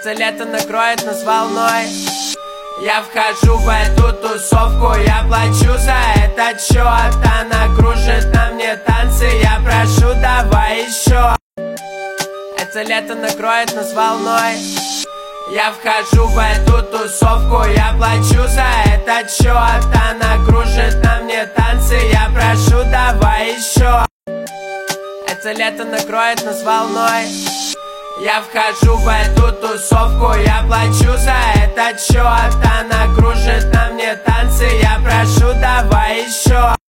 Это лето накроет нас волной. Я вхожу в эту тусовку, я плачу за этот счет. Она кружит на мне танцы, я прошу, давай еще. Это лето накроет нас волной. Я вхожу в эту тусовку, я плачу за этот счет. Она кружит на мне танцы, я прошу, давай еще. Это лето накроет нас волной. Я вхожу в эту тусовку, я плачу за этот счет. Она кружит на мне танцы, я прошу, давай еще.